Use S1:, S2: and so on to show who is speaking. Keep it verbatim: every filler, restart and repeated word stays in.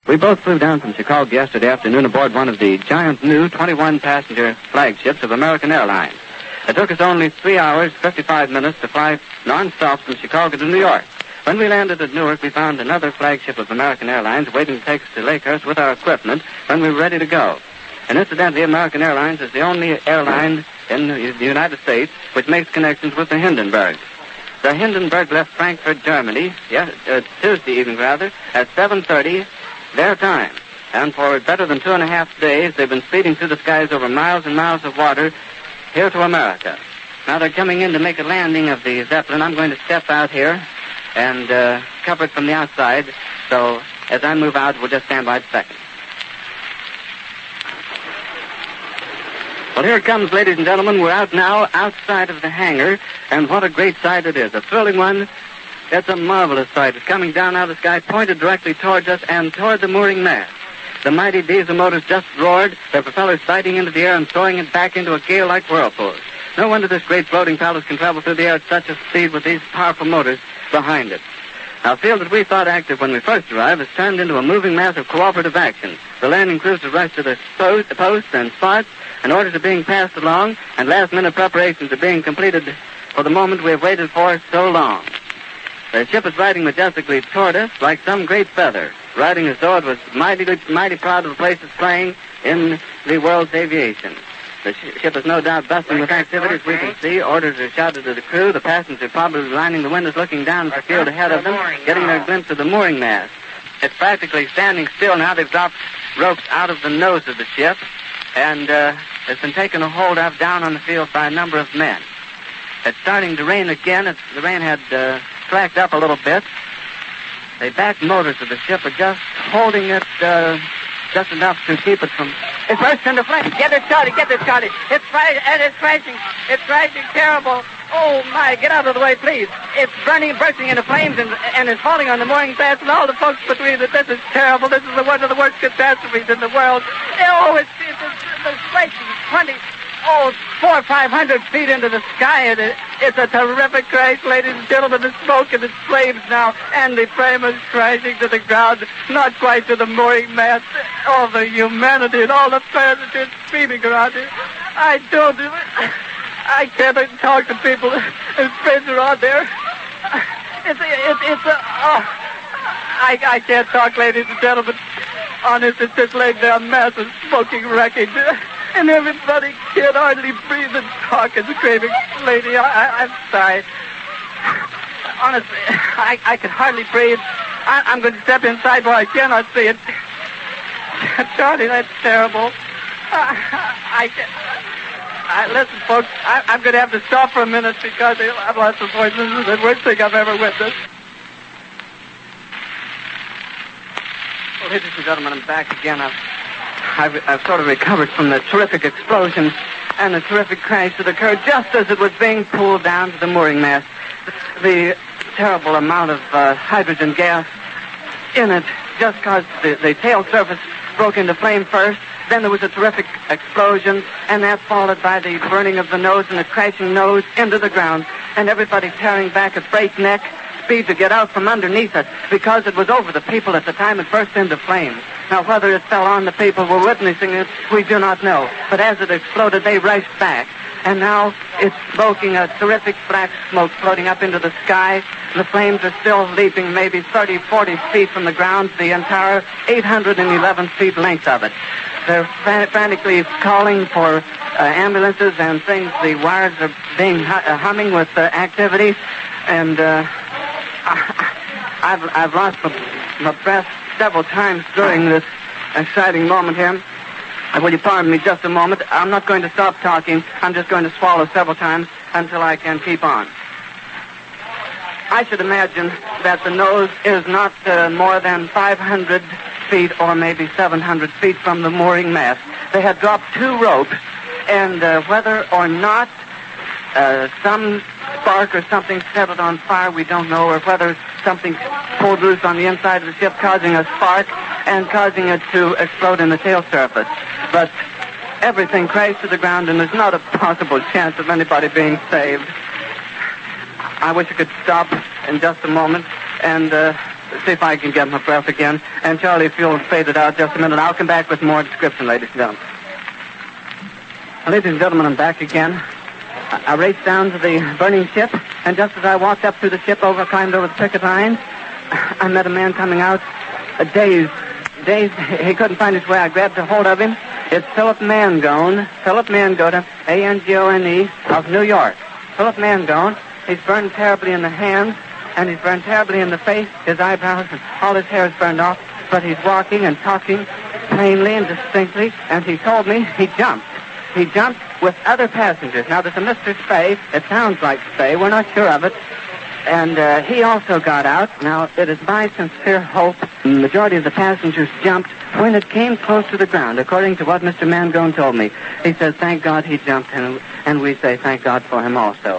S1: We both flew down from Chicago yesterday afternoon aboard one of the giant new twenty-one passenger flagships of American Airlines. It took us only three hours, fifty-five minutes to fly non-stop from Chicago to New York. When we landed at Newark, we found another flagship of American Airlines waiting to take us to Lakehurst with our equipment when we were ready to go. And incidentally, American Airlines is the only airline in the United States which makes connections with the Hindenburgs. The Hindenburg left Frankfurt, Germany, yes, uh, Tuesday evening rather, at seven thirty their time. And for better than two and a half days, they've been speeding through the skies over miles and miles of water here to America. Now they're coming in to make a landing of the Zeppelin. I'm going to step out here and uh, cover it from the outside. So as I move out, we'll just stand by a second. Well, here it comes, ladies and gentlemen. We're out now outside of the hangar, and what a great sight it is. A thrilling one. It's a marvelous sight. It's coming down out of the sky, pointed directly towards us and toward the mooring mast. The mighty diesel motors just roared, their propellers sliding into the air and throwing it back into a gale like whirlpools. No wonder this great floating palace can travel through the air at such a speed with these powerful motors behind it. Now, a field that we thought active when we first arrived has turned into a moving mass of cooperative action. The landing crews have rushed to their post, posts and spots, and orders are being passed along, and last-minute preparations are being completed for the moment we have waited for so long. The ship is riding majestically toward us like some great feather, riding as though it was mighty, mighty proud of the place it's playing in the world's aviation. The sh- ship is no doubt bustling with activity, as we can see. Orders are shouted to the crew. The passengers are probably lining the windows, looking down at the field ahead of them, getting their glimpse of the mooring mast. It's practically standing still now. They've dropped ropes out of the nose of the ship, and uh, it's been taken a hold of down on the field by a number of men. It's starting to rain again. It's, the rain had uh, slacked up a little bit. The back motors of the ship are just holding it uh, just enough to keep it from...
S2: It bursts into flames. Get it started. Get it started. It's right, and it's crashing. It's crashing terrible. Oh, my. Get out of the way, please. It's burning, bursting into flames, and, and it's falling on the mooring mast and all the folks between it. This is terrible. This is the one of the worst catastrophes in the world. Oh, it's, it's, it's, it's crashing twenty... Oh, four or five hundred feet into the sky, and it, it's a terrific crash, ladies and gentlemen. The smoke and the flames now, and the frame is crashing to the ground, not quite to the mooring mast. All the humanity and all the passengers screaming around it. I don't... I can't talk to people. His friends are on there. It's a... It's, it's a... Oh, I, I can't talk, ladies and gentlemen. Honest, it's just laying there a mass of smoking wreckage. And everybody can't hardly breathe and talk and screaming. Lady, I, I, I'm sorry. Honestly, I, I can hardly breathe. I, I'm going to step inside where I cannot see it. Charlie, that's terrible. I, I can't... I, listen, folks, I, I'm going to have to stop for a minute because I've lost the voice. This is the worst thing I've ever witnessed.
S1: Well, ladies and gentlemen, I'm back again. I've... I've, I've sort of recovered from the terrific explosion and the terrific crash that occurred just as it was being pulled down to the mooring mast. The, the terrible amount of uh, hydrogen gas in it just caused the, the tail surface broke into flame first. Then there was a terrific explosion, and that followed by the burning of the nose and the crashing nose into the ground, and everybody tearing back at breakneck speed to get out from underneath it because it was over the people at the time it burst into flames. Now, whether it fell on the people who were witnessing it, we do not know. But as it exploded, they rushed back. And now it's smoking a terrific black smoke floating up into the sky. The flames are still leaping maybe thirty, forty feet from the ground, the entire eight hundred eleven feet length of it. They're frantically calling for uh, ambulances and things. The wires are being hu- uh, humming with uh, activity. And uh, I've, I've lost my, my breath several times during this exciting moment here. Uh, will you pardon me just a moment? I'm not going to stop talking. I'm just going to swallow several times until I can keep on. I should imagine that the nose is not uh, more than five hundred feet or maybe seven hundred feet from the mooring mast. They had dropped two ropes, and uh, whether or not uh, some spark or something set it on fire, we don't know, or whether something pulled loose on the inside of the ship, causing a spark and causing it to explode in the tail surface. But everything crashed to the ground, and there's not a possible chance of anybody being saved. I wish I could stop in just a moment and uh, see if I can get my breath again. And Charlie, if you'll fade it out just a minute, I'll come back with more description, ladies and gentlemen. Ladies and gentlemen, I'm back again. I, I raced down to the burning ship, and just as I walked up through the ship, over, climbed over the picket line, I met a man coming out, uh, dazed. Dazed. He couldn't find his way. I grabbed a hold of him. It's Philip Mangone. Philip Mangone, A N G O N E, of New York. Philip Mangone. He's burned terribly in the hands, and he's burned terribly in the face. His eyebrows and all his hair is burned off. But he's walking and talking plainly and distinctly, and he told me he jumped. He jumped with other passengers. Now, there's a Mister Spay. It sounds like Spay. We're not sure of it. And uh, he also got out. Now, it is my sincere hope the majority of the passengers jumped when it came close to the ground, according to what Mister Mangone told me. He says, thank God he jumped, and, and we say thank God for him also.